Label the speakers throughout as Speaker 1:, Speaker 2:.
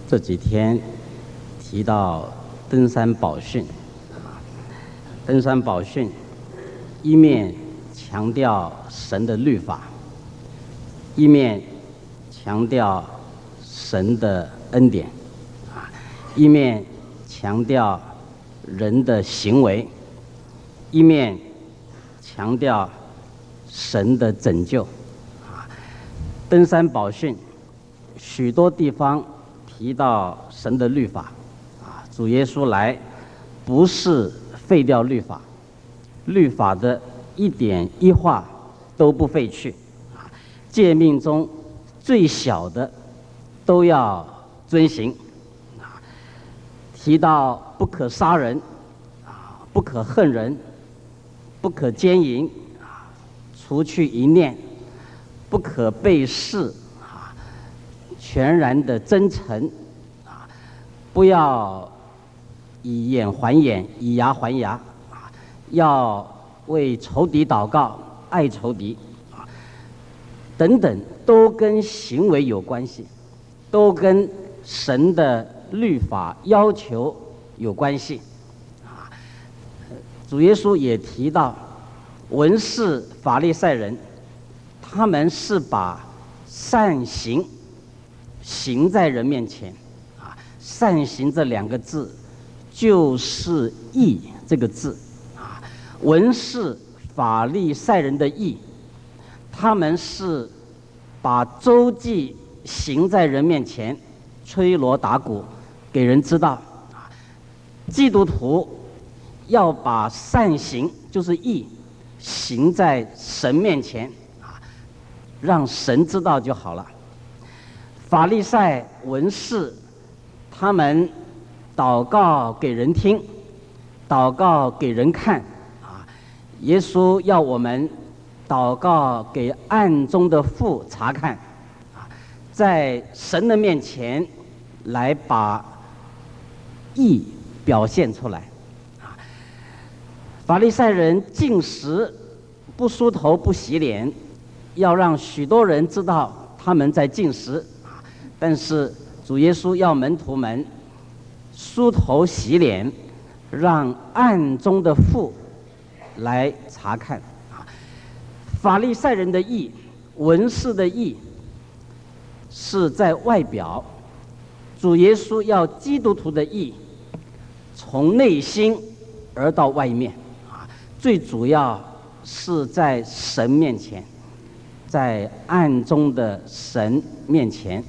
Speaker 1: 这几天提到登山宝训，登山宝训一面强调神的律法，一面强调神的恩典，一面强调人的行为，一面强调神的拯救。登山宝训许多地方提到神的律法，主耶稣来不是废掉律法，律法的一点一画都不废去，诫命中最小的都要遵行。提到不可杀人，不可恨人，不可奸淫，除去一念，不可背誓，全然的真诚，不要以眼还眼，以牙还牙，要为仇敌祷告，爱仇敌，等等，都跟行为有关系，都跟神的律法要求有关系。主耶稣也提到，文士法利赛人，他们是把善行行在人面前，善行这两个字就是义这个字，文士法利赛人的义，他们是把周记行在人面前，吹锣打鼓给人知道。基督徒要把善行就是义行在神面前，让神知道就好了。法利赛文士他们祷告给人听，祷告给人看，耶稣要我们祷告给暗中的父查看，在神的面前来把义表现出来。法利赛人禁食不梳头不洗脸，要让许多人知道他们在禁食，但是主耶稣要门徒们梳头洗脸，让暗中的父来查看。法利赛人的义，文士的义是在外表，主耶稣要基督徒的义从内心而到外面，最主要是在神面前，在暗中的神面前。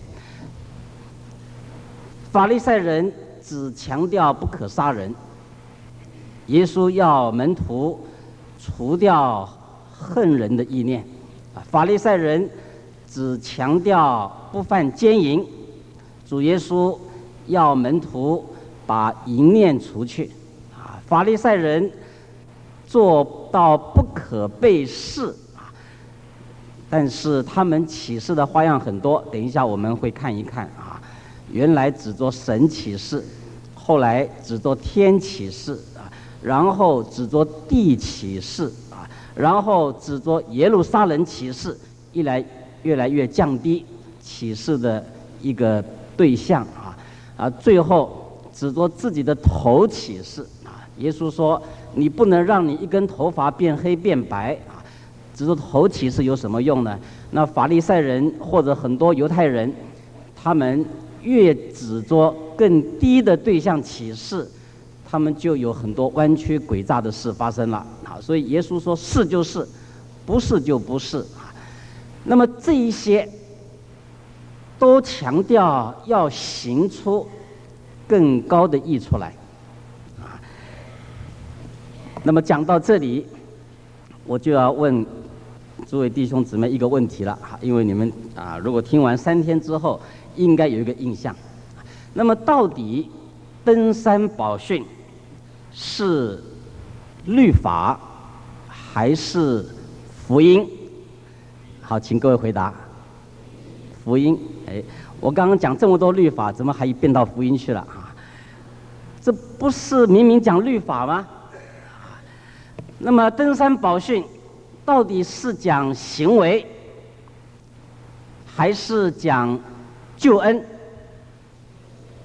Speaker 1: 法利赛人只强调不可杀人，耶稣要门徒除掉恨人的意念。法利赛人只强调不犯奸淫，主耶稣要门徒把淫念除去。法利赛人做到不可背誓，但是他们起誓的花样很多，等一下我们会看一看。原来只做神起誓，后来只做天起誓，然后只做地起誓，然后只做耶路撒冷起誓，越来越降低起誓的一个对象，最后只做自己的头起誓。耶稣说你不能让你一根头发变黑变白，只做头起誓有什么用呢？那法利赛人或者很多犹太人，他们越只做更低的对象起誓，他们就有很多弯曲诡诈的事发生了。所以耶稣说是就是，不是就不是。那么这一些都强调要行出更高的义出来。那么讲到这里，我就要问诸位弟兄姊妹一个问题了，因为你们如果听完3天之后应该有一个印象。那么到底登山宝训是律法还是福音？好，请各位回答。福音。我刚刚讲这么多律法，怎么还变到福音去了？这不是明明讲律法吗？那么登山宝训到底是讲行为还是讲救恩？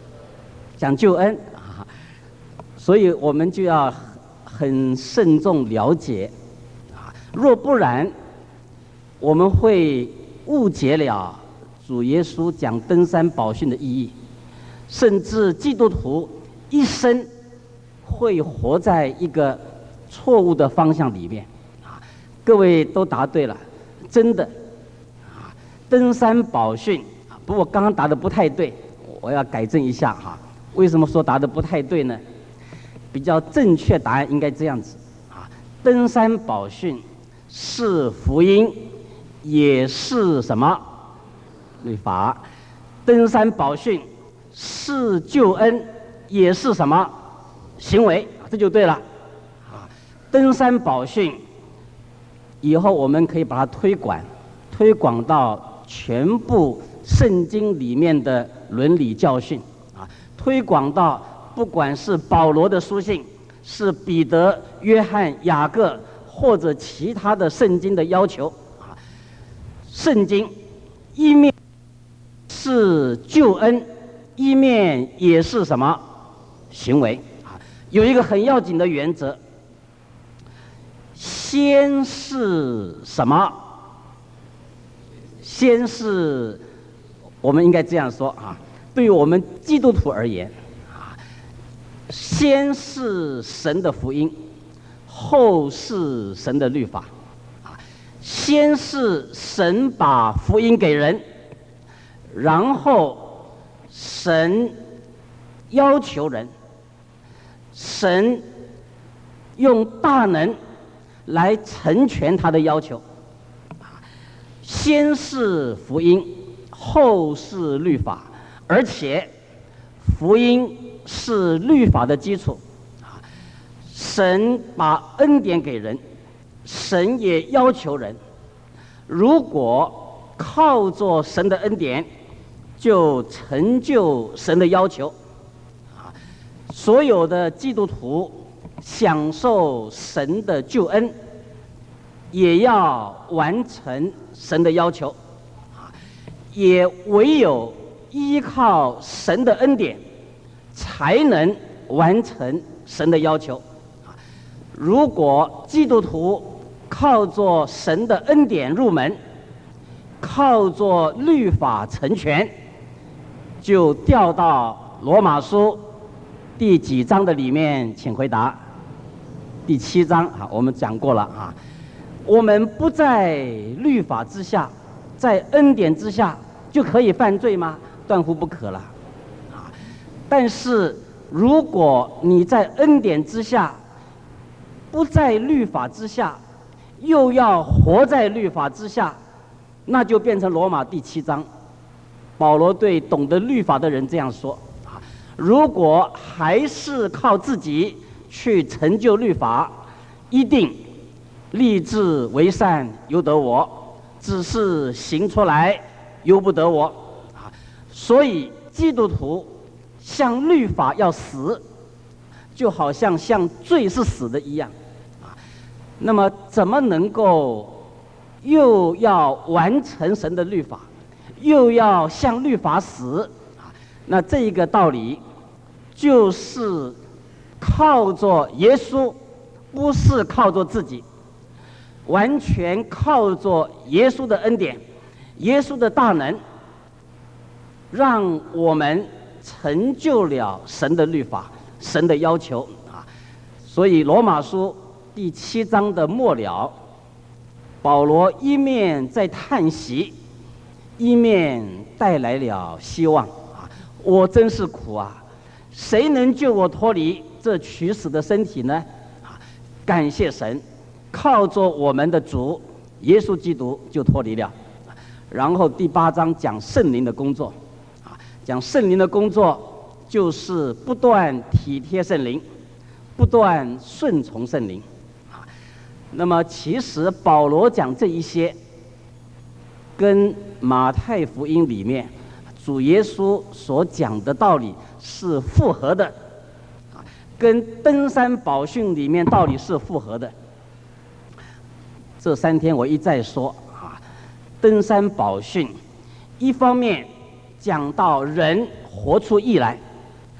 Speaker 1: 讲救恩啊，所以我们就要很慎重了解啊，若不然，我们会误解了主耶稣讲登山宝训的意义，甚至基督徒一生会活在一个错误的方向里面啊。各位都答对了，真的啊，登山宝训啊，不过刚刚答的不太对，我要改正一下哈。为什么说答的不太对呢？比较正确答案应该这样子啊，登山宝训是福音，也是什么？律法。登山宝训是救恩，也是什么？行为，这就对了啊。登山宝训以后我们可以把它推广到全部圣经里面的伦理教训啊，推广到不管是保罗的书信，是彼得、约翰、雅各，或者其他的圣经的要求啊。圣经一面是救恩，一面也是什么？行为啊。有一个很要紧的原则，先是什么？先是，我们应该这样说啊，对于我们基督徒而言啊，先是神的福音，后是神的律法啊。先是神把福音给人，然后神要求人，神用大能来成全他的要求。先是福音，后是律法，而且福音是律法的基础啊。神把恩典给人，神也要求人，如果靠着神的恩典，就成就神的要求啊。所有的基督徒享受神的救恩，也要完成神的要求啊，也唯有依靠神的恩典，才能完成神的要求啊。如果基督徒靠着神的恩典入门，靠着律法成全，就掉到罗马书第几章的里面？请回答。第7章啊，我们讲过了啊。我们不在律法之下，在恩典之下就可以犯罪吗？断乎不可了啊！但是如果你在恩典之下，不在律法之下，又要活在律法之下，那就变成罗马第7章。保罗对懂得律法的人这样说啊：如果还是靠自己去成就律法，一定立志为善由得我，只是行出来由不得我啊。所以基督徒向律法要死，就好像向罪是死的一样啊。那么怎么能够又要完成神的律法，又要向律法死啊？那这一个道理就是靠着耶稣，不是靠着自己，完全靠着耶稣的恩典，耶稣的大能，让我们成就了神的律法，神的要求啊。所以罗马书第7章的末了，保罗一面在叹息，一面带来了希望啊！我真是苦啊！谁能救我脱离这取死的身体呢？啊！感谢神，靠着我们的主耶稣基督就脱离了。然后第8章讲圣灵的工作，啊，讲圣灵的工作就是不断体贴圣灵，不断顺从圣灵，啊。那么其实保罗讲这一些，跟马太福音里面主耶稣所讲的道理是符合的，啊，跟登山宝训里面道理是符合的。这3天我一再说啊，登山宝训一方面讲到人活出义来，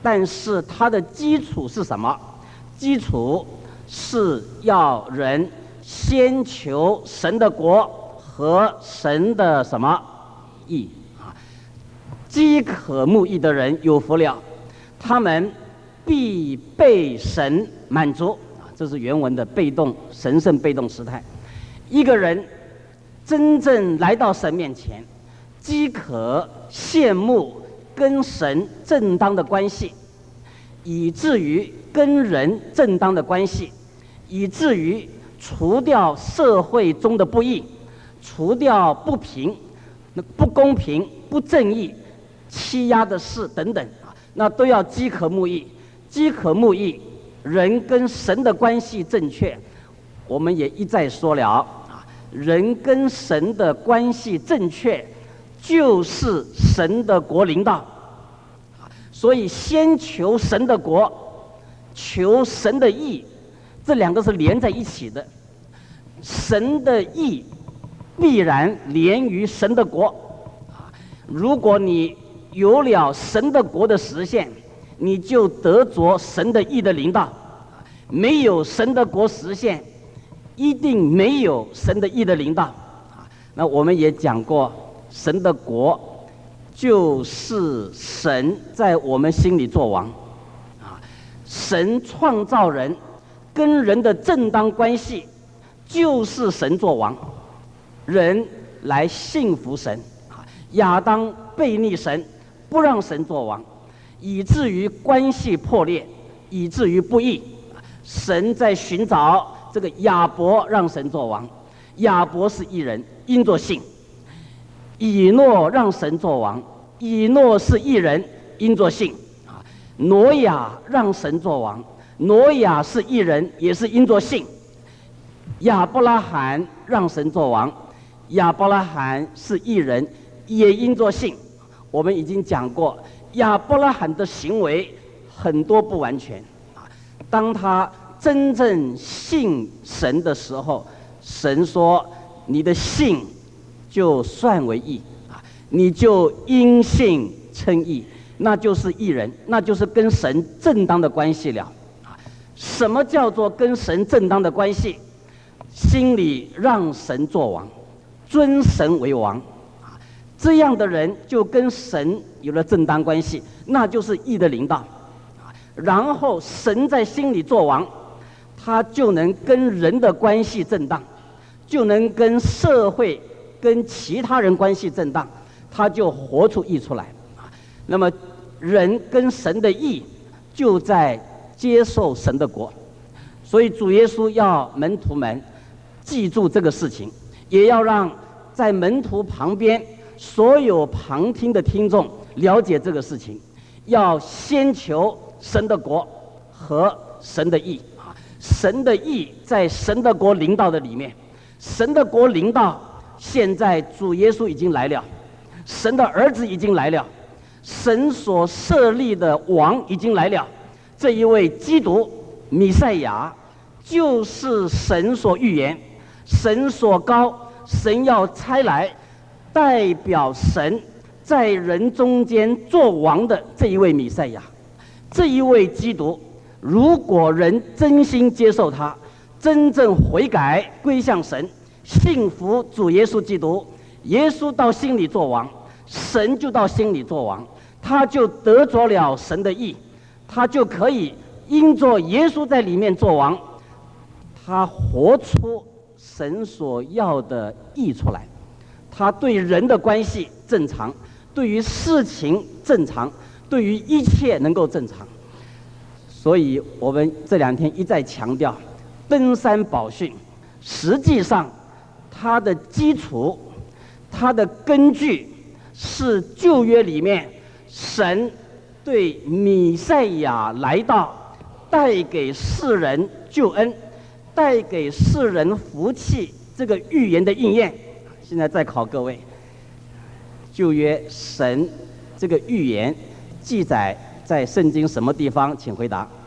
Speaker 1: 但是它的基础是什么？基础是要人先求神的国和神的什么义啊？饥渴慕义的人有福了，他们必被神满足啊！这是原文的被动神圣被动时态。一个人真正来到神面前，饥渴羡慕跟神正当的关系，以至于跟人正当的关系，以至于除掉社会中的不义，除掉不平、不公平、不正义、欺压的事等等啊，那都要饥渴慕义。饥渴慕义，人跟神的关系正确，我们也一再说了啊，人跟神的关系正确，就是神的国临到。所以先求神的国，求神的义，这两个是连在一起的。神的义必然连于神的国。如果你有了神的国的实现，你就得着神的义的临到。没有神的国实现，一定没有神的义的临到。那我们也讲过，神的国就是神在我们心里作王。神创造人，跟人的正当关系就是神作王，人来信服神。亚当背逆神，不让神作王，以至于关系破裂，以至于不义。神在寻找这个亚伯，让神作王。亚伯是义人，因着信。以诺让神作王，以诺是义人，因着信。挪亚让神作王，挪亚是义人，也是因着信。亚伯拉罕让神作王，亚伯拉罕是义人，也因着信。我们已经讲过，亚伯拉罕的行为很多不完全。当他真正信神的时候，神说：“你的信就算为义啊，你就因信称义，那就是义人，那就是跟神正当的关系了。”什么叫做跟神正当的关系？心里让神作王，尊神为王，这样的人就跟神有了正当关系，那就是义的临到。然后神在心里作王，他就能跟人的关系正当，就能跟社会、跟其他人关系正当，他就活出义出来。那么人跟神的义就在接受神的国。所以主耶稣要门徒们记住这个事情，也要让在门徒旁边所有旁听的听众了解这个事情，要先求神的国和神的义。神的义在神的国临到的里面，神的国临到，现在主耶稣已经来了，神的儿子已经来了，神所设立的王已经来了。这一位基督弥赛亚就是神所预言、神所膏、神要差来代表神在人中间做王的这一位弥赛亚。这一位基督，如果人真心接受他，真正悔改归向神，信服主耶稣基督，耶稣到心里做王，神就到心里做王，他就得着了神的义，他就可以因着耶稣在里面做王，他活出神所要的义出来。他对人的关系正常，对于事情正常，对于一切能够正常。所以我们这2天一再强调，登山宝训实际上它的基础、它的根据是旧约里面神对弥赛亚来到带给世人救恩、带给世人福气这个预言的应验。现在再考各位，旧约神这个预言记载在圣经什么地方？请回答。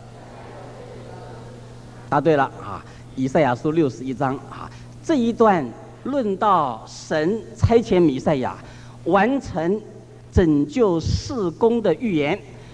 Speaker 1: 答对了啊！以赛亚书61章啊，这一段论到神差遣弥赛亚完成拯救事工的预言，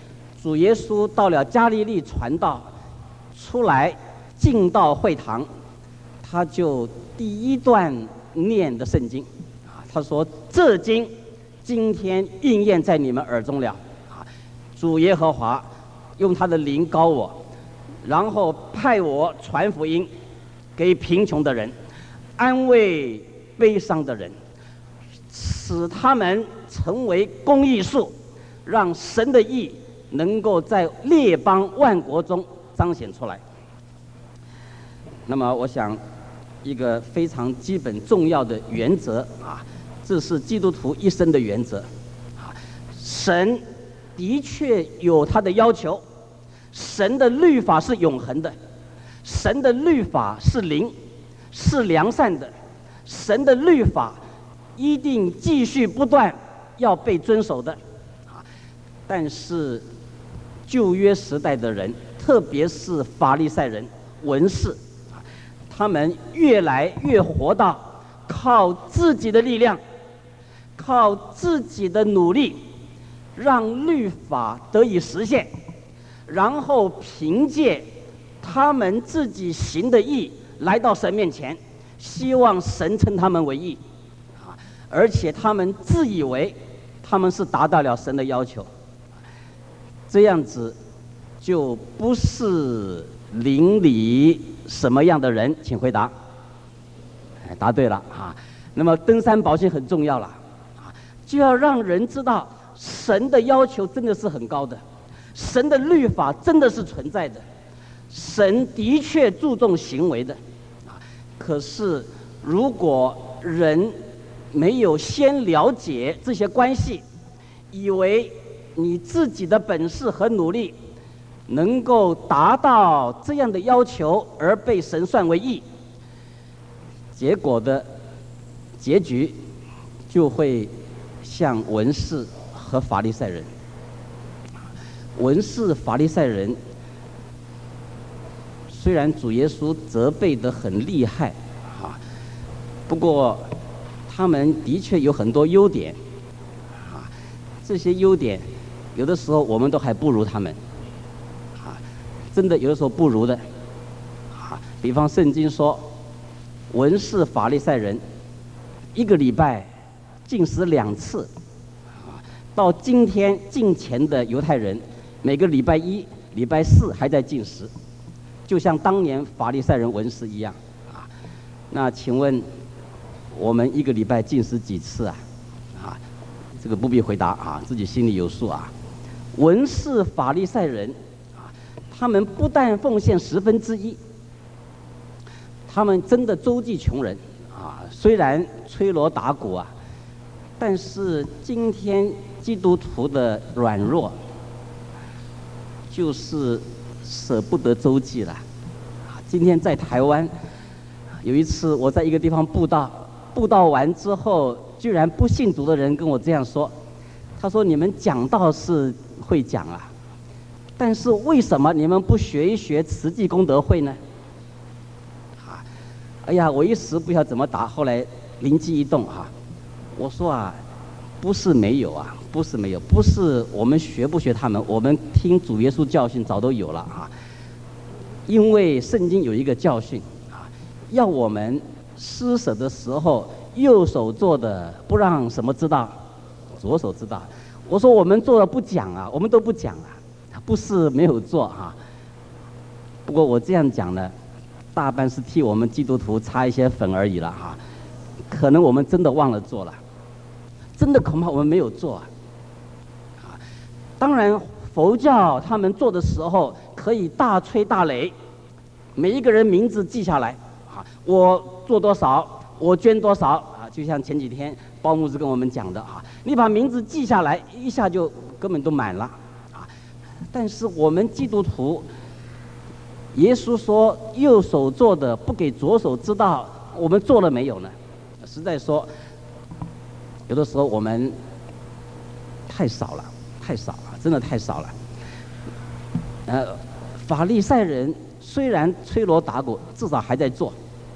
Speaker 1: 主耶稣到了加利利传道，出来进到会堂，他就第一段念的圣经，他说：“这经今天应验在你们耳中了。”主耶和华用他的灵膏我，然后派我传福音给贫穷的人，安慰悲伤的人，使他们成为公义树，让神的义能够在列邦万国中彰显出来。那么我想一个非常基本重要的原则这是基督徒一生的原则神的确有他的要求，神的律法是永恒的，神的律法是灵，是良善的，神的律法一定继续不断要被遵守的但是旧约时代的人，特别是法利赛人、文士，他们越来越活到靠自己的力量，靠自己的努力，让律法得以实现，然后凭借他们自己行的义来到神面前，希望神称他们为义而且他们自以为他们是达到了神的要求，这样子就不是邻里什么样的人？请回答。答对了那么登山宝训很重要了就要让人知道神的要求真的是很高的，神的律法真的是存在的，神的确注重行为的可是如果人没有先了解这些关系，以为你自己的本事和努力能够达到这样的要求而被神算为义，结果的结局就会像文士和法利赛人。文士、法利赛人虽然主耶稣责备得很厉害不过他们的确有很多优点这些优点有的时候我们都还不如他们真的有的时候不如的比方圣经说文士法利赛人一个礼拜禁食2次到今天敬虔的犹太人每个礼拜1、礼拜4还在禁食，就像当年法利赛人文士一样那请问我们一个礼拜禁食几次这个不必回答自己心里有数文士法利赛人他们不但奉献1/10，他们真的周济穷人虽然吹锣打鼓但是今天基督徒的软弱就是舍不得周济了今天在台湾有一次我在一个地方布道完之后，居然不信主的人跟我这样说，他说你们讲道是会讲但是为什么你们不学一学慈济功德会呢哎呀我一时不晓得怎么答，后来灵机一动我说不是没有不是没有，不是我们学不学他们，我们听主耶稣教训早都有了因为圣经有一个教训要我们施舍的时候右手做的不让什么知道，左手知道。我说我们做了不讲我们都不讲不是没有做不过我这样讲呢大半是替我们基督徒擦一些粉而已了可能我们真的忘了做了，真的恐怕我们没有做当然佛教他们做的时候可以大吹大擂，每一个人名字记下来我做多少我捐多少就像前几天包牧师跟我们讲的你把名字记下来一下就根本都满了但是我们基督徒耶稣说右手做的不给左手知道，我们做了没有呢？实在说有的时候我们太少了，真的太少了法利赛人虽然吹锣打鼓至少还在做，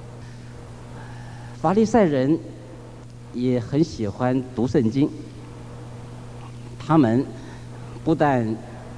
Speaker 1: 法利赛人也很喜欢读圣经，他们不但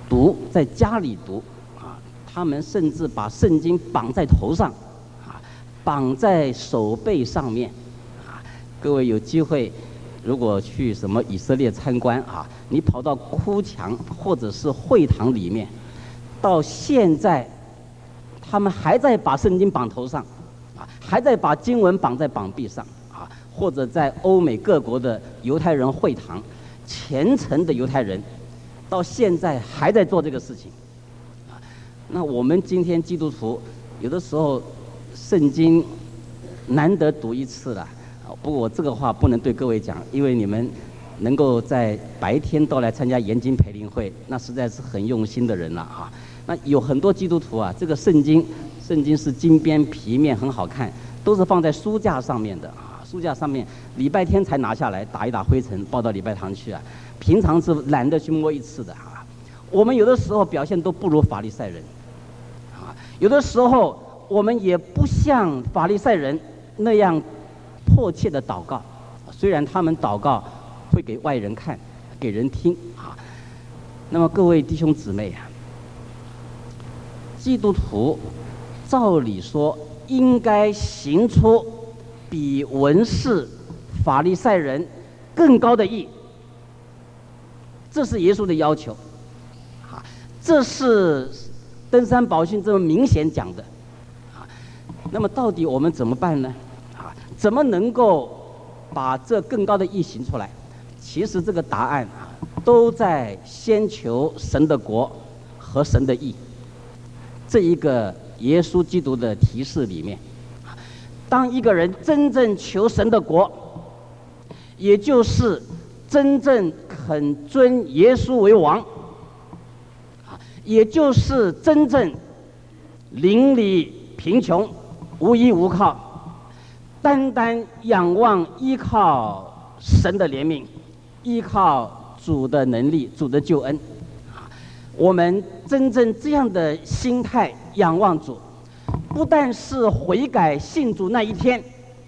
Speaker 1: 读，在家里读啊，他们甚至把圣经绑在头上啊，绑在手背上面啊。各位有机会，如果去什么以色列参观啊，你跑到哭墙或者是会堂里面，到现在他们还在把圣经绑头上啊，还在把经文绑在膀臂上啊，或者在欧美各国的犹太人会堂，虔诚的犹太人到现在还在做这个事情啊。那我们今天基督徒有的时候圣经难得读一次了，不过我这个话不能对各位讲，因为你们能够在白天都来参加研经培灵会，那实在是很用心的人了啊。那有很多基督徒啊，这个圣经是金边皮面很好看，都是放在书架上面的啊，书架上面礼拜天才拿下来打一打灰尘，抱到礼拜堂去啊，平常是懒得去摸一次的啊。我们有的时候表现都不如法利赛人啊，有的时候我们也不像法利赛人那样迫切的祷告，虽然他们祷告会给外人看，给人听啊。那么各位弟兄姊妹啊，基督徒照理说应该行出比文士、法利赛人更高的义，这是耶稣的要求啊，这是登山宝训这么明显讲的啊。那么到底我们怎么办呢？啊，怎么能够把这更高的义行出来？其实这个答案啊，都在先求神的国和神的义这一个耶稣基督的提示里面。当一个人真正求神的国，也就是真正肯尊耶稣为王，也就是真正邻里贫穷、无依无靠，单单仰望依靠神的怜悯，依靠主的能力、主的救恩。我们真正这样的心态仰望主，不但是悔改信主那一天，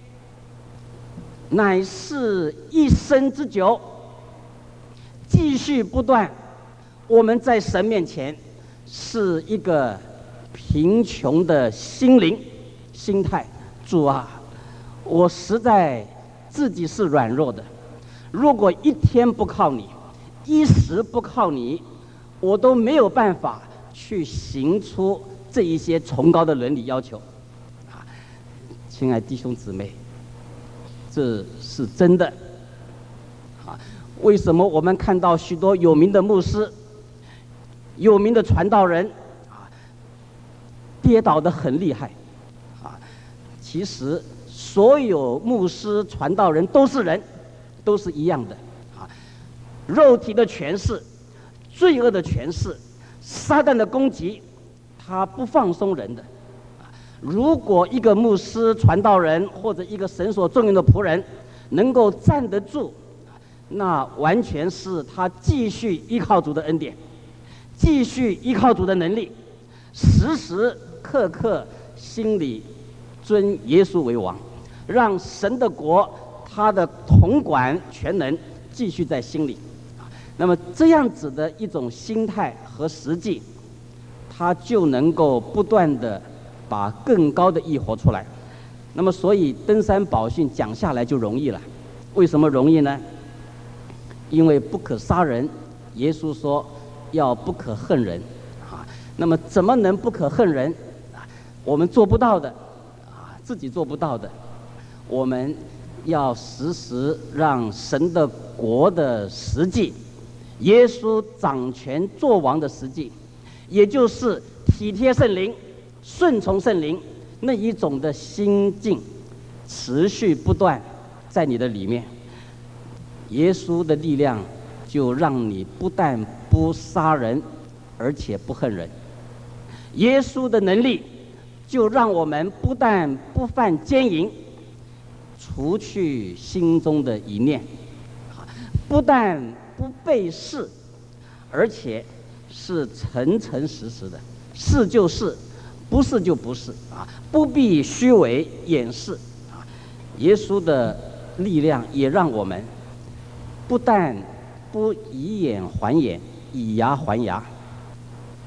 Speaker 1: 乃是一生之久，继续不断。我们在神面前是一个贫穷的心灵心态。主啊，我实在自己是软弱的，如果一天不靠你，一时不靠你，我都没有办法去行出这一些崇高的伦理要求啊。亲爱弟兄姊妹，这是真的啊。为什么我们看到许多有名的牧师、有名的传道人啊，跌倒得很厉害啊？其实所有牧师、传道人都是人，都是一样的啊。肉体的权势、罪恶的权势、撒旦的攻击，他不放松人的。如果一个牧师、传道人或者一个神所重用的仆人能够站得住，那完全是他继续依靠主的恩典，继续依靠主的能力，时时刻刻心里尊耶稣为王，让神的国他的统管全能继续在心里。那么这样子的一种心态和实际，他就能够不断的把更高的义活出来。那么所以登山宝训讲下来就容易了。为什么容易呢？因为不可杀人，耶稣说要不可恨人啊。那么怎么能不可恨人啊？我们做不到的啊，自己做不到的，我们要时时让神的国的实际，耶稣掌权作王的实际，也就是体贴圣灵、顺从圣灵那一种的心境，持续不断在你的里面。耶稣的力量就让你不但不杀人，而且不恨人。耶稣的能力就让我们不但不犯奸淫，除去心中的一念，不但不背誓，而且是诚诚实实的，是就是，不是就不是啊，不必虚伪掩饰啊。耶稣的力量也让我们不但不以眼还眼，以牙还牙，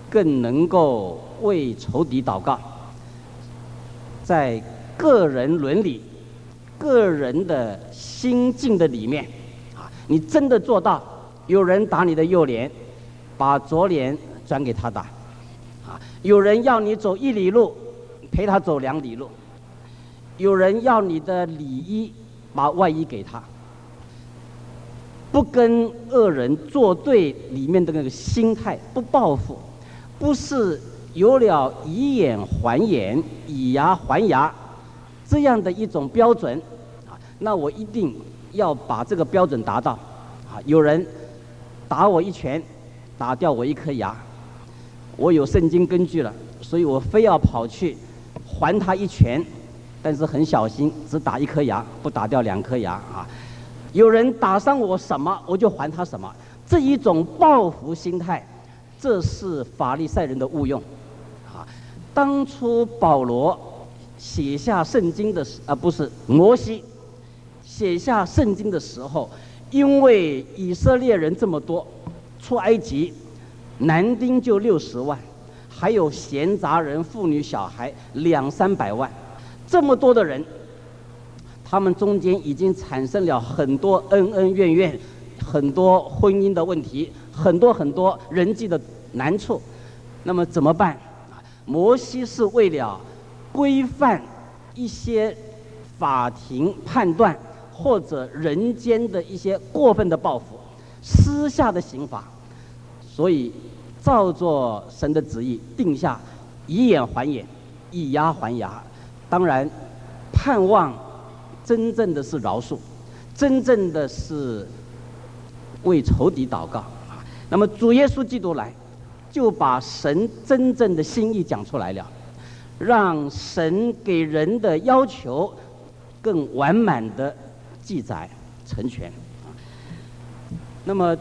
Speaker 1: 更能够为仇敌祷告。在个人伦理、个人的心境的里面，你真的做到，有人打你的右脸，把左脸转给他打；有人要你走1里路，陪他走2里路；有人要你的里衣，把外衣给他。不跟恶人作对里面的那个心态，不报复，不是有了以眼还眼、以牙还牙这样的一种标准，那我一定要把这个标准达到。有人打我1拳，打掉我1颗牙，我有圣经根据了，所以我非要跑去还他1拳，但是很小心，只打1颗牙，不打掉2颗牙。有人打伤我什么，我就还他什么，这一种报复心态，这是法利赛人的误用。当初保罗写下圣经的不是摩西写下圣经的时候，因为以色列人这么多，出埃及男丁就60万，还有闲杂人、妇女小孩200-300万，这么多的人，他们中间已经产生了很多恩恩怨怨，很多婚姻的问题，很多人际的难处。那么怎么办？摩西是为了规范一些法庭判断或者人间的一些过分的报复、私下的刑罚，所以照着神的旨意定下以眼还眼、以牙还牙。当然，盼望真正的是饶恕，真正的是为仇敌祷告。那么主耶稣基督来，就把神真正的心意讲出来了，让神给人的要求更完满的记载成全。那么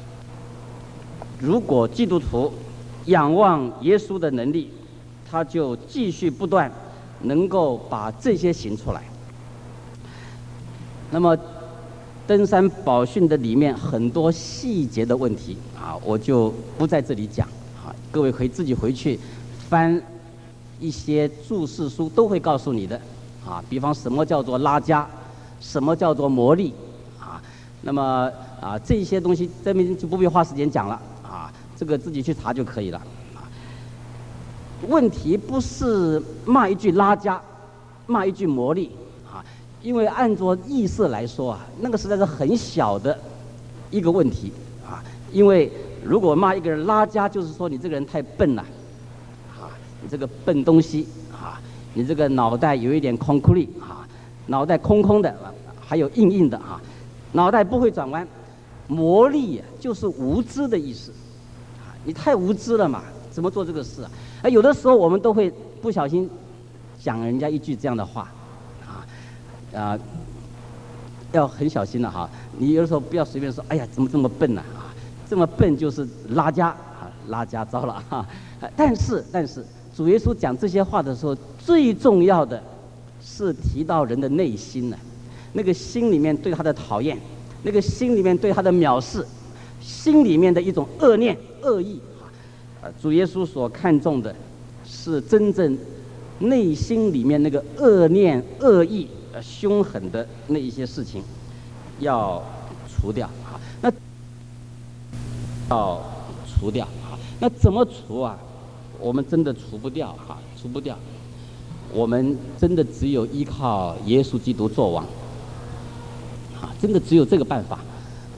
Speaker 1: 如果基督徒仰望耶稣的能力，他就继续不断能够把这些行出来。那么登山宝训的里面很多细节的问题我就不在这里讲各位可以自己回去翻一些注释书，都会告诉你的比方什么叫做拉加，什么叫做魔力那么这些东西这边就不必花时间讲了这个自己去查就可以了问题不是骂一句拉加，骂一句魔力因为按照意思来说那个实在是很小的一个问题因为如果骂一个人拉加，就是说你这个人太笨了你这个笨东西你这个脑袋有一点空空力脑袋空空的还有硬硬的脑袋不会转弯。魔力就是无知的意思你太无知了嘛，怎么做这个事有的时候我们都会不小心讲人家一句这样的话要很小心了你有的时候不要随便说，哎呀，怎么这么笨呢这么笨就是拉加拉加糟了但是主耶稣讲这些话的时候，最重要的是提到人的内心那个心里面对他的讨厌，那个心里面对他的藐视，心里面的一种恶念、恶意主耶稣所看重的是真正内心里面那个恶念、恶意、凶狠的那一些事情要除掉那要除掉那怎么除我们真的除不掉除不掉，我们真的只有依靠耶稣基督作王真的只有这个办法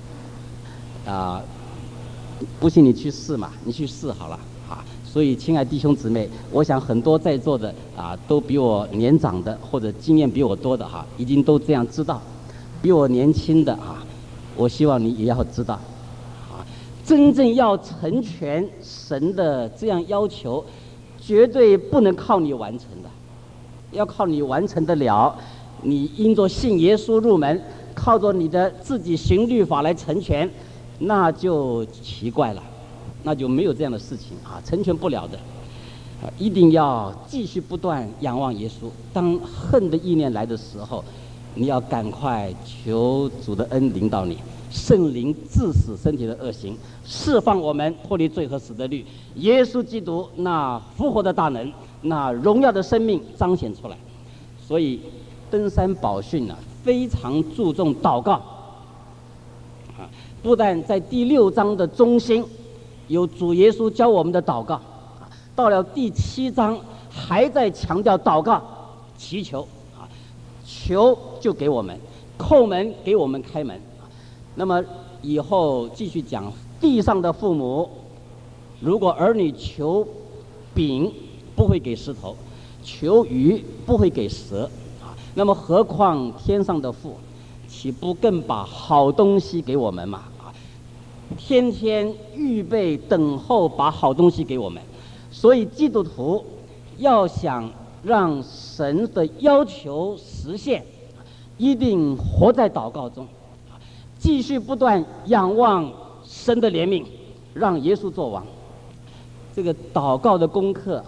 Speaker 1: 不信你去试嘛，你去试好了所以亲爱弟兄姊妹，我想很多在座的都比我年长的或者经验比我多的已经都这样知道。比我年轻的我希望你也要知道真正要成全神的这样要求，绝对不能靠你完成的。要靠你完成得了，你因着信耶稣入门，靠着你的自己行律法来成全，那就奇怪了，那就没有这样的事情成全不了的一定要继续不断仰望耶稣。当恨的意念来的时候，你要赶快求主的恩领导你， 圣灵治死身体的恶行，释放我们脱离罪和死的律。耶稣基督那复活的大能，那荣耀的生命彰显出来。所以登山宝训呢，非常注重祷告啊，不但在第6章的中心有主耶稣教我们的祷告，到了第7章还在强调祷告、祈求啊，求就给我们，叩门给我们开门。那么以后继续讲，地上的父母，如果儿女求饼，不会给石头；求鱼，不会给蛇啊。那么何况天上的父，岂不更把好东西给我们嘛？啊，天天预备等候，把好东西给我们。所以基督徒要想让神的要求实现，一定活在祷告中。继续不断仰望神的怜悯，让耶稣做王。这个祷告的功课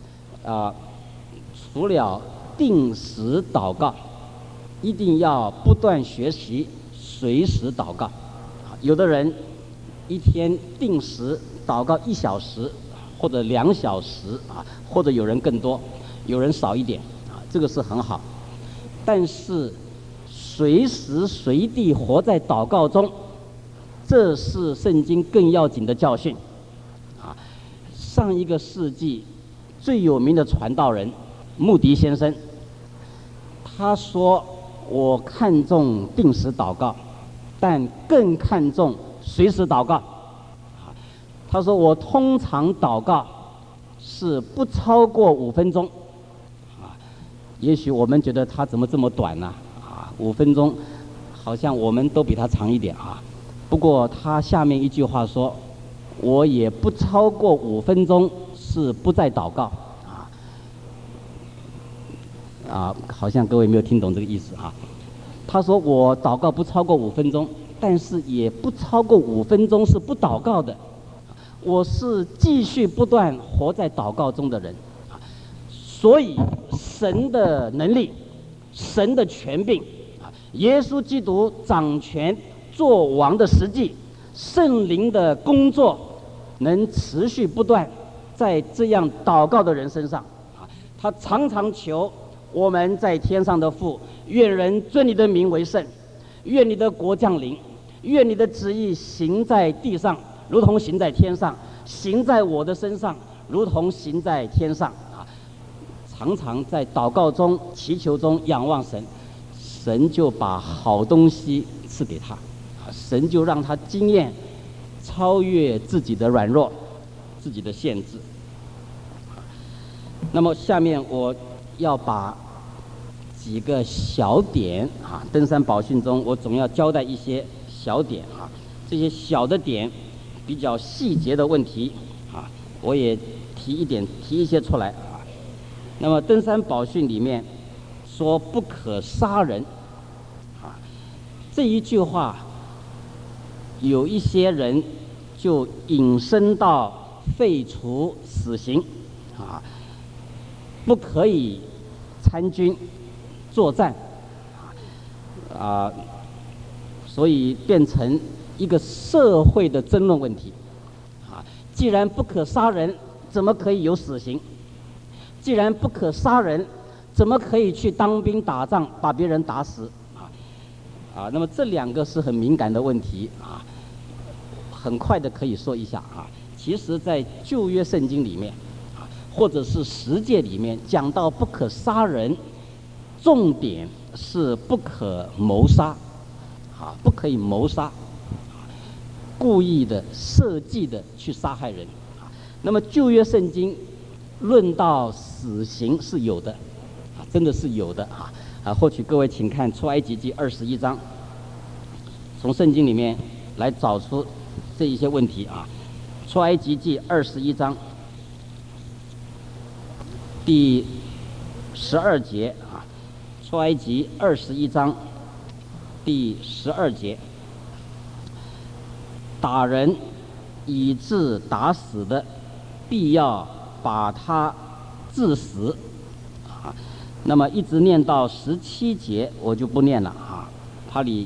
Speaker 1: 除了定时祷告，一定要不断学习，随时祷告。有的人一天定时祷告1小时或者2小时或者有人更多，有人少一点这个是很好。但是随时随地活在祷告中，这是圣经更要紧的教训上一个世纪最有名的传道人穆迪先生，他说：我看重定时祷告，但更看重随时祷告他说：我通常祷告是不超过5分钟也许我们觉得他怎么这么短呢5分钟好像我们都比他长一点不过他下面一句话说：我也不超过5分钟是不再祷告好像各位没有听懂这个意思他说：我祷告不超过5分钟，但是也不超过5分钟是不祷告的。我是继续不断活在祷告中的人所以神的能力、神的权柄耶稣基督掌权做王的实际，圣灵的工作能持续不断在这样祷告的人身上他常常求我们在天上的父，愿人尊你的名为圣，愿你的国降临，愿你的旨意行在地上，如同行在天上，行在我的身上，如同行在天上常常在祷告中、祈求中仰望神，神就把好东西赐给他神就让他经验超越自己的软弱、自己的限制。那么下面我要把几个小点登山宝训中我总要交代一些小点这些小的点比较细节的问题我也提一些出来那么登山宝训里面说不可杀人这一句话有一些人就引申到废除死刑不可以参军作战所以变成一个社会的争论问题既然不可杀人，怎么可以有死刑？既然不可杀人，怎么可以去当兵打仗把别人打死那么这2个是很敏感的问题很快的可以说一下其实在旧约圣经里面或者是十诫里面讲到不可杀人，重点是不可谋杀不可以谋杀故意的设计的去杀害人那么旧约圣经论到死刑是有的真的是有的或许各位请看出埃及记21章，从圣经里面来找出这一些问题出埃及记21章第12节出埃及21章第12节，打人以致打死的，必要把他致死那么一直念到17节我就不念了它里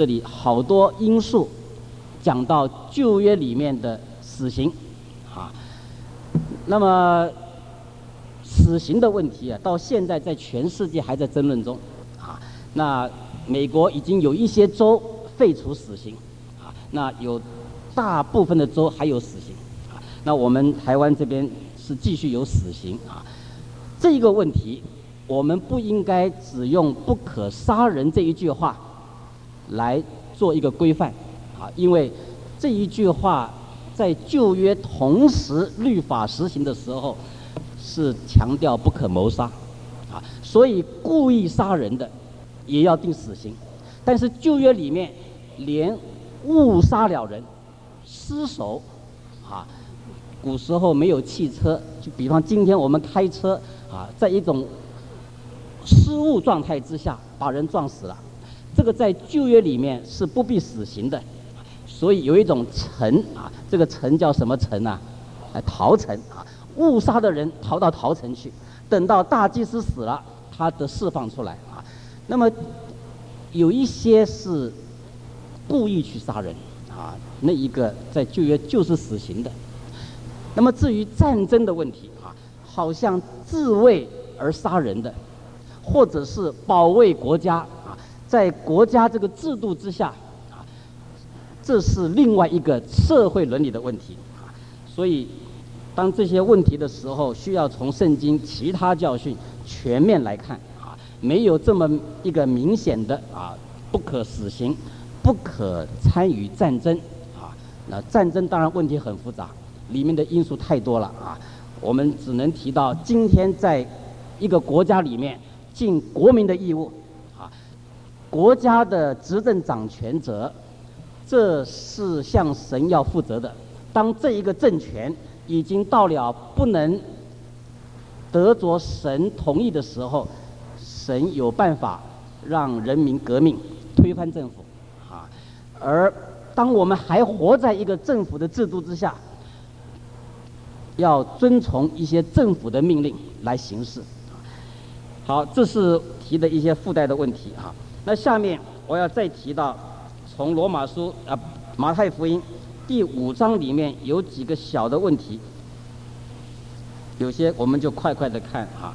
Speaker 1: 这里好多因素讲到旧约里面的死刑啊。那么死刑的问题啊，到现在在全世界还在争论中啊。那美国已经有一些州废除死刑啊，那有大部分的州还有死刑啊。那我们台湾这边是继续有死刑啊。这一个问题，我们不应该只用不可杀人这一句话来做一个规范啊，因为这一句话在旧约同时律法实行的时候是强调不可谋杀啊，所以故意杀人的也要定死刑。但是旧约里面连误杀了人、失手啊，古时候没有汽车，就比方今天我们开车啊，在一种失误状态之下把人撞死了，这个在旧约里面是不必死刑的。所以有一种城啊，这个城叫什么城啊？逃城啊，误杀的人逃到逃城去，等到大祭司死了，他得释放出来啊。那么有一些是故意去杀人啊，那一个在旧约就是死刑的。那么至于战争的问题啊，好像自卫而杀人的，或者是保卫国家啊，在国家这个制度之下啊，这是另外一个社会伦理的问题啊。所以当这些问题的时候，需要从圣经其他教训全面来看啊，没有这么一个明显的啊，不可死刑，不可参与战争啊。那战争当然问题很复杂，里面的因素太多了啊。我们只能提到今天在一个国家里面尽国民的义务啊，国家的执政掌权者，这是向神要负责的。当这一个政权已经到了不能得着神同意的时候，神有办法让人民革命，推翻政府啊。而当我们还活在一个政府的制度之下，要遵从一些政府的命令来行事。好，这是提的一些附带的问题啊。那下面我要再提到，从罗马书马太福音第5章里面有几个小的问题，有些我们就快快的看啊。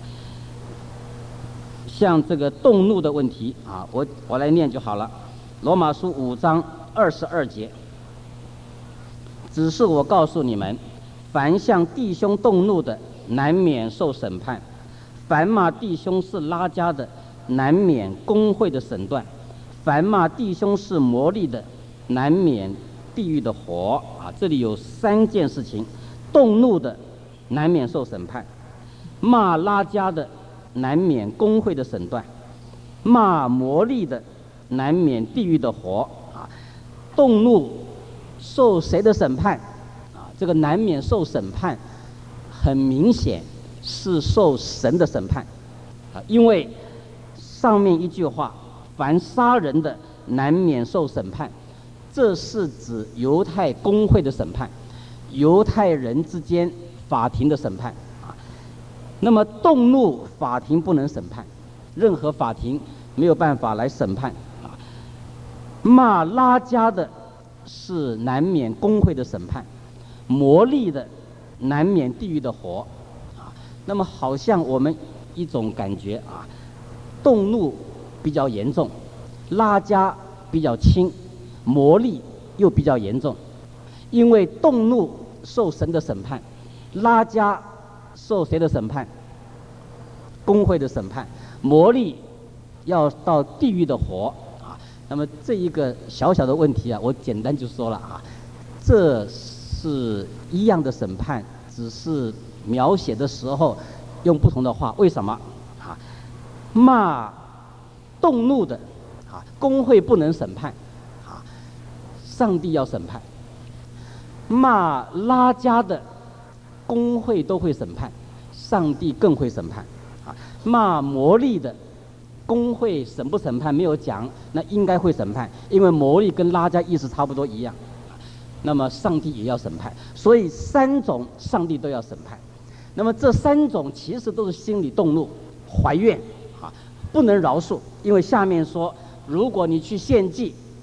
Speaker 1: 像这个动怒的问题啊，我来念就好了。罗马书5章22节，只是我告诉你们，凡向弟兄动怒的，难免受审判；凡骂弟兄是拉加的，难免公会的审断；凡骂弟兄是魔力的，难免地狱的火。啊，这里有3件事情：动怒的难免受审判，骂拉加的难免公会的审断，骂魔力的难免地狱的火。啊，动怒受谁的审判？这个难免受审判，很明显是受神的审判啊，因为上面一句话，凡杀人的难免受审判，这是指犹太公会的审判，犹太人之间法庭的审判啊。那么动怒法庭不能审判，任何法庭没有办法来审判啊。骂拉加的是难免公会的审判，魔力的难免地狱的火啊。那么好像我们一种感觉啊，动怒比较严重，拉加比较轻，魔力又比较严重。因为动怒受神的审判，拉加受谁的审判？公会的审判，魔力要到地狱的火啊。那么这一个小小的问题啊，我简单就说了啊，这是一样的审判，只是描写的时候用不同的话。为什么啊？骂动怒的啊，公会不能审判啊，上帝要审判；骂拉加的，公会都会审判，上帝更会审判啊。骂魔力的，公会审不审判没有讲，那应该会审判，因为魔力跟拉加意思差不多一样。那么上帝也要审判，所以3种上帝都要审判。那么这3种其实都是心里动怒、怀怨啊，不能饶恕。因为下面说，如果你去献祭，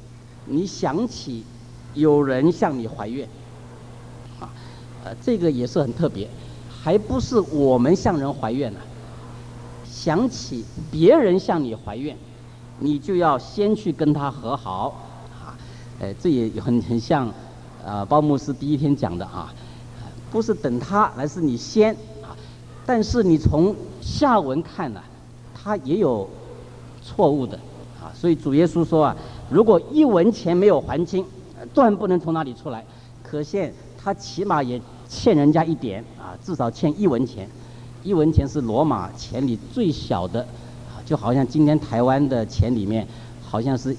Speaker 1: 你想起有人向你怀怨，这个也是很特别，还不是我们向人怀怨呢，想起别人向你怀怨，你就要先去跟他和好，这也很像，包牧师第一天讲的不是等他，而是你先但是你从下文看呢，他也有错误的所以主耶稣说如果1文钱没有还清，断不能从那里出来。可见他起码也欠人家一点至少欠1文钱。1文钱是罗马钱里最小的，就好像今天台湾的钱里面，好像是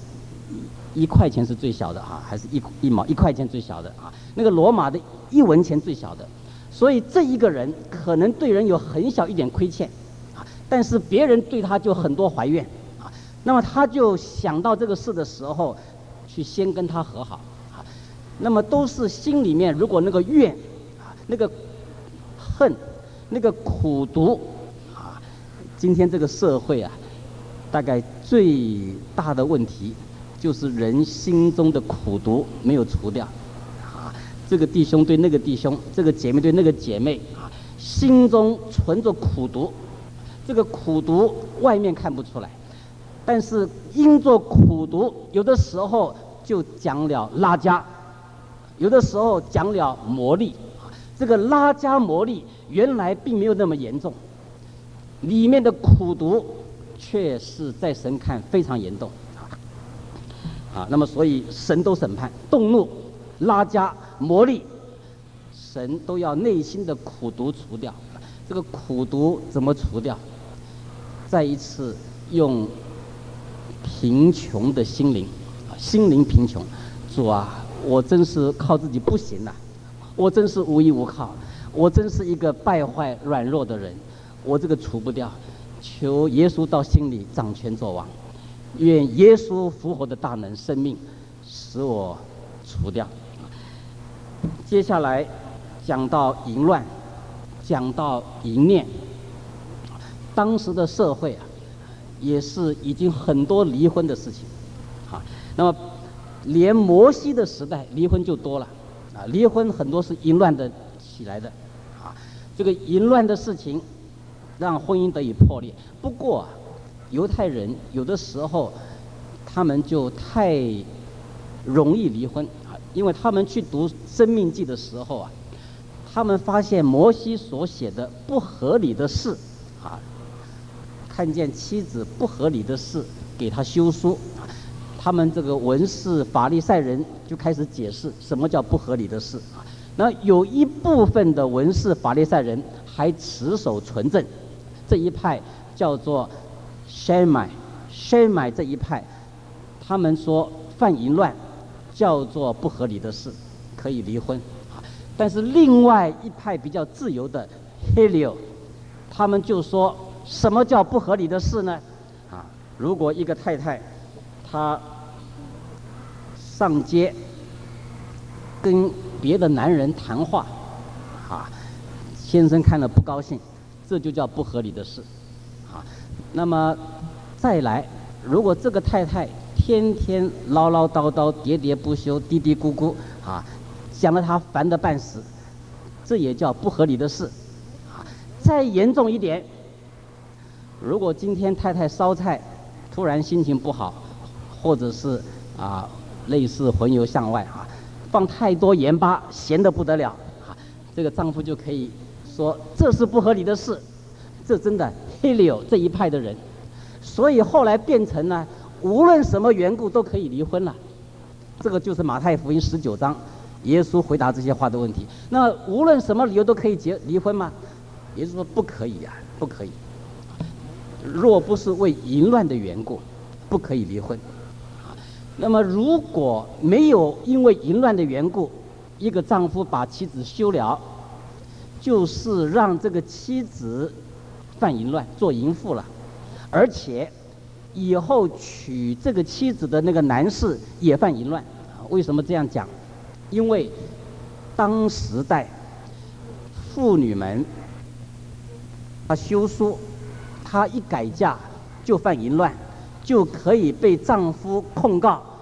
Speaker 1: 1块钱是最小的还是1块钱最小的那个罗马的1文钱最小的。所以这一个人可能对人有很小一点亏欠但是别人对他就很多怀怨那么他就想到这个事的时候，去先跟他和好那么都是心里面如果那个怨那个恨那个苦毒今天这个社会大概最大的问题就是人心中的苦毒没有除掉这个弟兄对那个弟兄，这个姐妹对那个姐妹心中存着苦毒，这个苦毒外面看不出来，但是因着苦毒，有的时候就讲了拉加，有的时候讲了魔力这个拉加魔力原来并没有那么严重，里面的苦毒却是在神看非常严重那么所以神都审判，动怒拉加魔力，神都要内心的苦毒除掉。这个苦毒怎么除掉？再一次用贫穷的心灵，心灵贫穷。主我真是靠自己不行我真是无依无靠，我真是一个败坏软弱的人，我这个除不掉。求耶稣到心里掌权作王，愿耶稣复活的大能生命使我除掉。接下来讲到淫乱，讲到淫念，当时的社会也是已经很多离婚的事情那么连摩西的时代离婚就多了离婚很多是淫乱的起来的这个淫乱的事情让婚姻得以破裂。不过犹太人有的时候他们就太容易离婚因为他们去读申命记的时候他们发现摩西所写的不合理的事看见妻子不合理的事给他休书他们这个文士法利赛人就开始解释什么叫不合理的事那有一部分的文士法利赛人还持守纯正，这一派叫做谢买这一派，他们说犯淫乱叫做不合理的事，可以离婚但是另外一派比较自由的 Helio 他们就说什么叫不合理的事呢如果一个太太她上街跟别的男人谈话先生看了不高兴，这就叫不合理的事那么再来，如果这个太太天天唠唠叨叨喋喋不休嘀嘀咕咕讲得他烦得半死，这也叫不合理的事再严重一点，如果今天太太烧菜突然心情不好，或者是类似魂游向外放太多盐巴咸得不得了这个丈夫就可以说这是不合理的事，这真的Helio这一派的人，所以后来变成呢无论什么缘故都可以离婚了。这个就是马太福音19章耶稣回答这些话的问题。那无论什么理由都可以离婚吗？耶稣说不可以不可以，若不是为淫乱的缘故不可以离婚那么如果没有因为淫乱的缘故，一个丈夫把妻子休了，就是让这个妻子犯淫乱做淫妇了，而且以后娶这个妻子的那个男士也犯淫乱为什么这样讲？因为当时代妇女们她休书，她一改嫁就犯淫乱，就可以被丈夫控告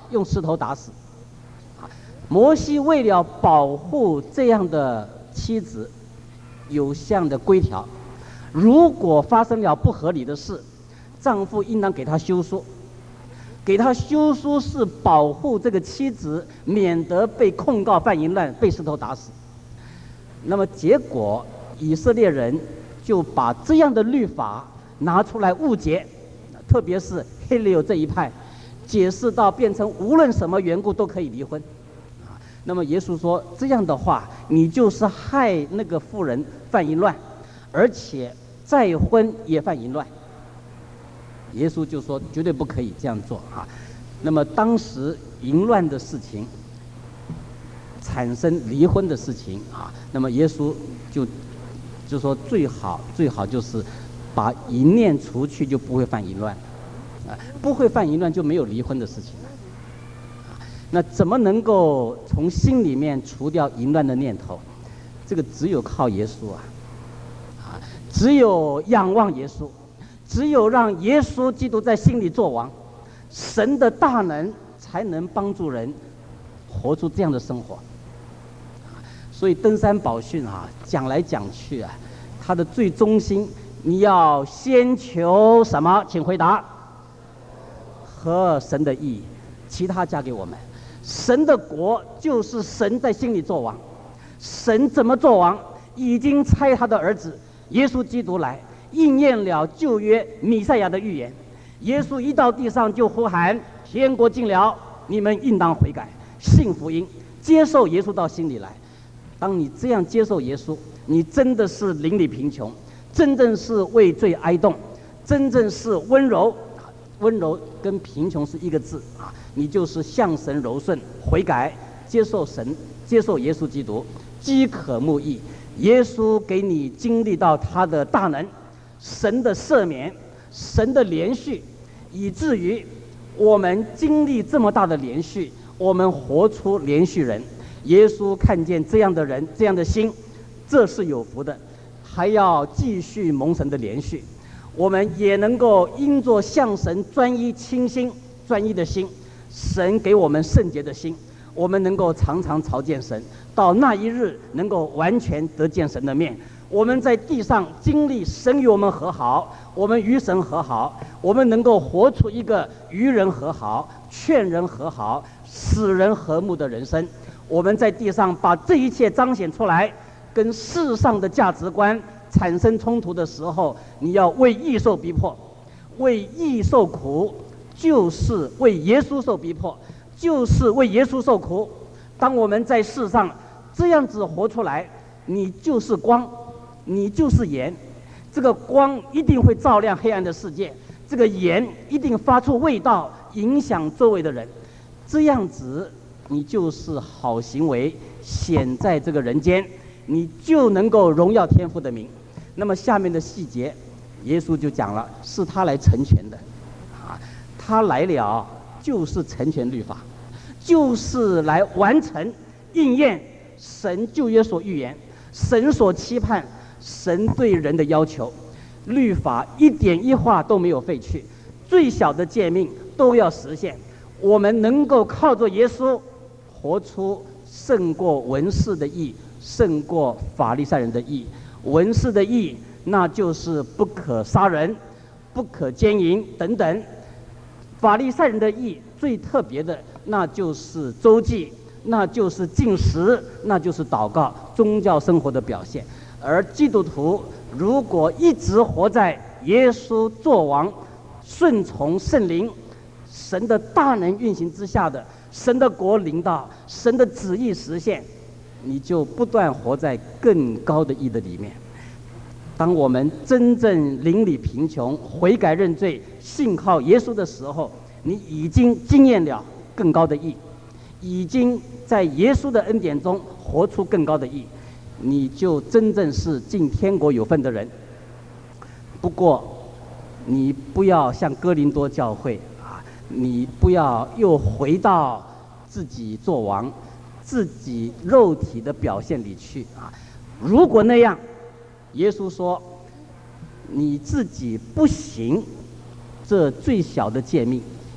Speaker 1: 用石头打死。摩西为了保护这样的妻子，有这样的规条：如果发生了不合理的事，丈夫应当给他休书。给他休书是保护这个妻子，免得被控告犯淫乱，被石头打死。那么结果，以色列人就把这样的律法拿出来误解，特别是黑利欧这一派，解释到变成无论什么缘故都可以离婚。那么耶稣说，这样的话，你就是害那个妇人犯淫乱，而且再婚也犯淫乱。耶稣就说绝对不可以这样做啊。那么当时淫乱的事情产生离婚的事情啊，那么耶稣就说最好就是把淫念除去，就不会犯淫乱啊，不会犯淫乱就没有离婚的事情了。那怎么能够从心里面除掉淫乱的念头？这个只有靠耶稣啊，只有仰望耶稣。只有让耶稣基督在心里作王，神的大能才能帮助人活出这样的生活。所以登山宝训讲来讲去它的最中心，你要先求什么？请回答。和神的义，其他加给我们。神的国就是神在心里作王。神怎么作王？已经差他的儿子耶稣基督来，应验了旧约弥赛亚的预言。耶稣一到地上就呼喊：天国近了，你们应当悔改，信福音，接受耶稣到心里来。当你这样接受耶稣，你真的是邻里贫穷，真正是为罪哀痛，真正是温柔。温柔跟贫穷是一个字你就是向神柔顺，悔改，接受神，接受耶稣基督，饥渴慕义。耶稣给你经历到他的大能，神的赦免，神的连续，以至于我们经历这么大的连续，我们活出连续人。耶稣看见这样的人，这样的心，这是有福的，还要继续蒙神的连续。我们也能够因着向神专一倾心、专一的心，神给我们圣洁的心，我们能够常常朝见神，到那一日能够完全得见神的面。我们在地上经历神与我们和好，我们与神和好，我们能够活出一个与人和好、劝人和好、使人和睦的人生。我们在地上把这一切彰显出来，跟世上的价值观产生冲突的时候，你要为义受逼迫，为义受苦，就是为耶稣受逼迫，就是为耶稣受苦。当我们在世上这样子活出来，你就是光，你就是盐。这个光一定会照亮黑暗的世界，这个盐一定发出味道，影响周围的人。这样子你就是好行为显在这个人间，你就能够荣耀天父的名。那么下面的细节耶稣就讲了，是他来成全的他来了就是成全律法，就是来完成应验神旧约所预言，神所期盼，神对人的要求。律法一点一画都没有废去，最小的诫命都要实现。我们能够靠着耶稣活出胜过文士的义，胜过法利赛人的义。文士的义，那就是不可杀人，不可奸淫等等；法利赛人的义最特别的，那就是周济，那就是禁食，那就是祷告，宗教生活的表现。而基督徒如果一直活在耶稣作王、顺从圣灵、神的大能运行之下的，神的国临到，神的旨意实现，你就不断活在更高的义的里面。当我们真正邻里贫穷、悔改认罪、信靠耶稣的时候，你已经经验了更高的义，已经在耶稣的恩典中活出更高的义，你就真正是进天国有份的人。不过你不要像哥林多教会你不要又回到自己做王、自己肉体的表现里去如果那样，耶稣说你自己不行这最小的诫命，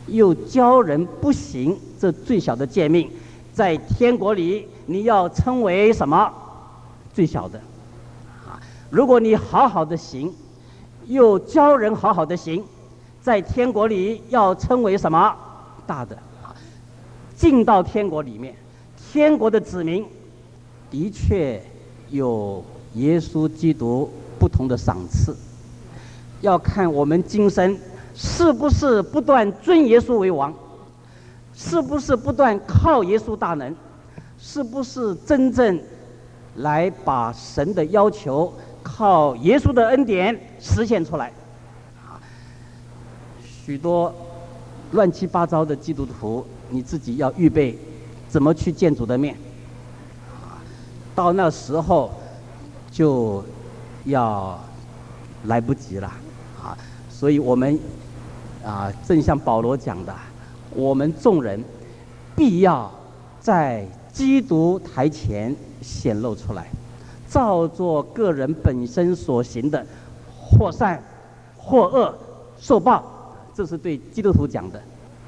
Speaker 1: 又教人不行这最小的诫命，在天国里你要称为什么？最小的。如果你好好的行，又教人好好的行，在天国里要称为什么？大的。进到天国里面，天国的子民的确有耶稣基督不同的赏赐，要看我们今生是不是不断尊耶稣为王，是不是不断靠耶稣大能，是不是真正来把神的要求靠耶稣的恩典实现出来。许多乱七八糟的基督徒，你自己要预备怎么去见主的面，到那时候就要来不及了啊！所以我们正像保罗讲的，我们众人必要在基督台前显露出来，照作个人本身所行的，或善或恶受报。这是对基督徒讲的。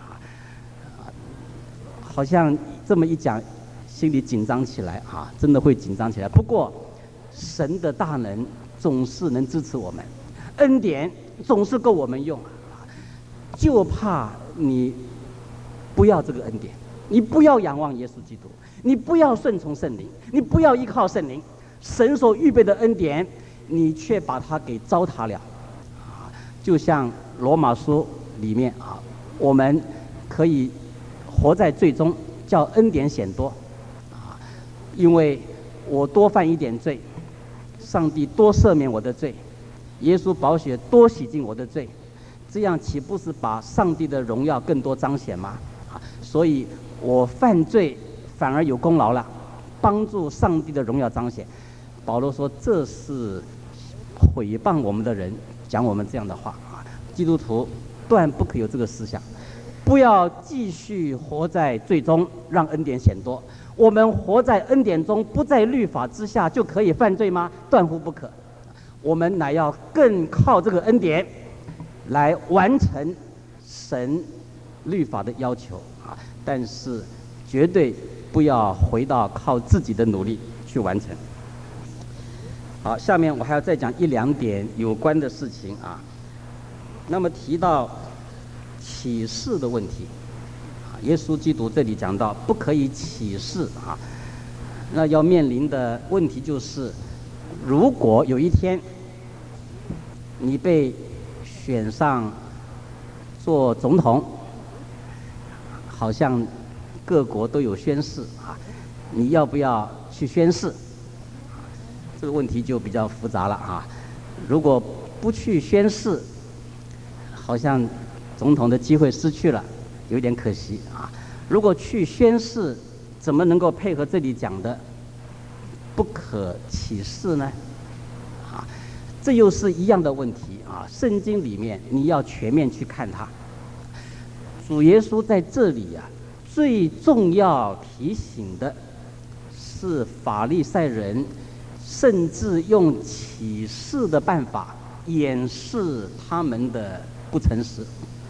Speaker 1: 好像这么一讲，心里紧张起来啊，真的会紧张起来。不过，神的大能总是能支持我们，恩典总是够我们用，就怕你不要这个恩典，你不要仰望耶稣基督，你不要顺从圣灵，你不要依靠圣灵，神所预备的恩典，你却把它给糟蹋了。就像罗马书里面我们可以活在罪中，叫恩典显多因为我多犯一点罪，上帝多赦免我的罪，耶稣宝血多洗净我的罪，这样岂不是把上帝的荣耀更多彰显吗？所以我犯罪反而有功劳了，帮助上帝的荣耀彰显。保罗说这是毁谤我们的人讲我们这样的话基督徒断不可有这个思想，不要继续活在罪中，让恩典显多。我们活在恩典中，不在律法之下，就可以犯罪吗？断乎不可。我们乃要更靠这个恩典来完成神律法的要求但是绝对不要回到靠自己的努力去完成。好，下面我还要再讲一两点有关的事情那么提到启示的问题耶稣基督这里讲到不可以启示那要面临的问题就是，如果有一天你被选上做总统，好像各国都有宣誓你要不要去宣誓？这个问题就比较复杂了如果不去宣誓，好像总统的机会失去了，有点可惜如果去宣誓，怎么能够配合这里讲的不可启示呢？这又是一样的问题圣经里面你要全面去看它。主耶稣在这里最重要提醒的是法利赛人甚至用启示的办法掩饰他们的不诚实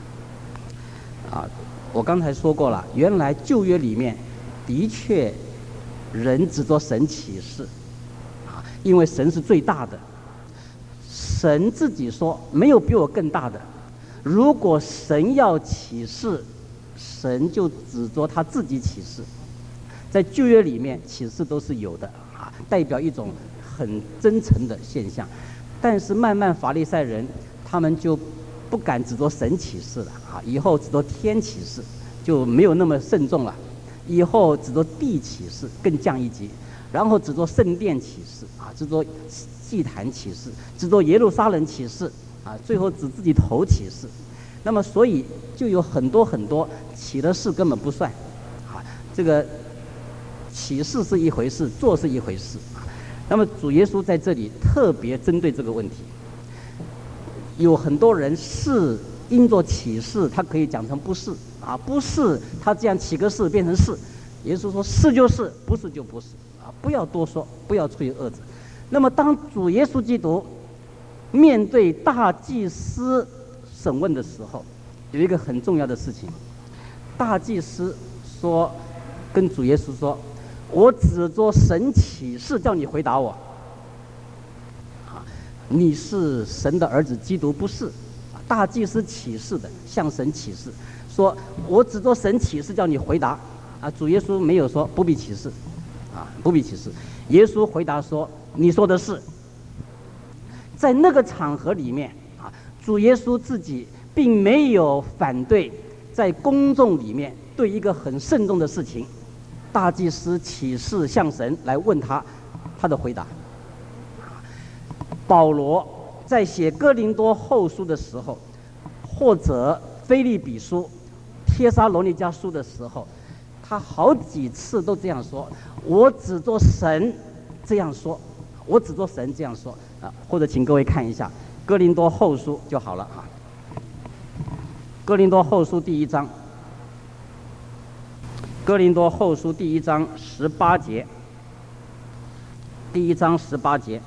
Speaker 1: 我刚才说过了，原来旧约里面的确人只做神启示因为神是最大的，神自己说没有比我更大的。如果神要启示，神就只做他自己启示。在旧约里面启示都是有的代表一种很真诚的现象。但是慢慢法利赛人他们就不敢只做神启示了以后只做天启示，就没有那么慎重了。以后只做地启示，更降一级，然后只做圣殿启示只做祭坛启示，只做耶路撒冷启示最后只自己头启示。那么所以就有很多很多起的事根本不算这个启示是一回事，做是一回事那么主耶稣在这里特别针对这个问题。有很多人是因着启示，他可以讲成不是不是他这样起个事变成是。耶稣说是就是，不是就不是不要多说，不要出于恶者。那么当主耶稣基督面对大祭司审问的时候， 有一个很重要的事情，大祭司说，跟主耶稣说：“我指着神起誓，叫你回答我。你是神的儿子，基督不是。”大祭司起誓的，向神起誓，说：“我指着神起誓，叫你回答。”主耶稣没有说不必起誓，不必起誓。耶稣回答说：“你说的是。”在那个场合里面，主耶稣自己并没有反对，在公众里面对一个很慎重的事情，大祭司起誓向神来问他的回答。保罗在写哥林多后书的时候，或者腓立比书、帖撒罗尼迦书的时候，他好几次都这样说：“我指着神这样说，我指着神这样说。”或者请各位看一下哥林多后书就好了啊。哥林多后书第1章，哥林多后书第1章18节，第1章18节，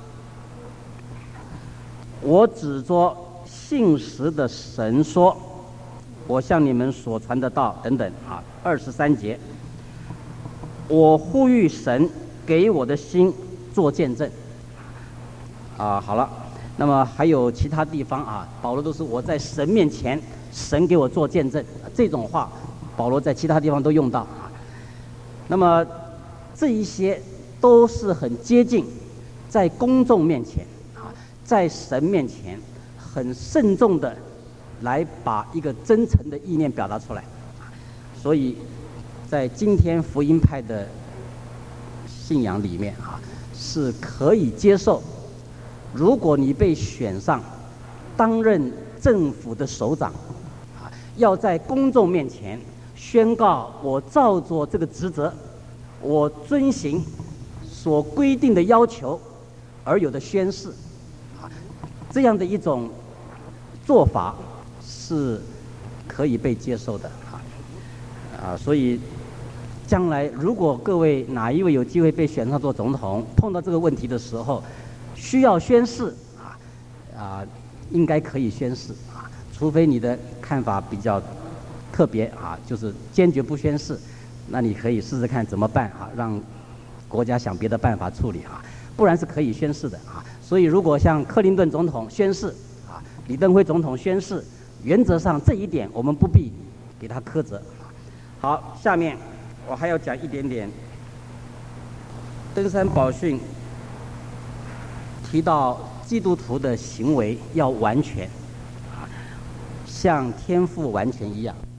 Speaker 1: 我指着信实的神说，我向你们所传的道等等啊。23节，我呼吁神给我的心做见证。好了，那么还有其他地方保罗都是我在神面前，神给我做见证，这种话保罗在其他地方都用到那么这一些都是很接近在公众面前在神面前很慎重的来把一个真诚的意念表达出来。所以在今天福音派的信仰里面是可以接受，如果你被选上担任政府的首长要在公众面前宣告我照着这个职责，我遵行所规定的要求而有的宣誓这样的一种做法是可以被接受的所以将来如果各位哪一位有机会被选上做总统，碰到这个问题的时候需要宣誓应该可以宣誓除非你的看法比较特别就是坚决不宣誓，那你可以试试看怎么办让国家想别的办法处理不然是可以宣誓的所以如果像克林顿总统宣誓李登辉总统宣誓，原则上这一点我们不必给他苛责。好，下面我还要讲一点点登山宝训提到基督徒的行为要完全像天父完全一样。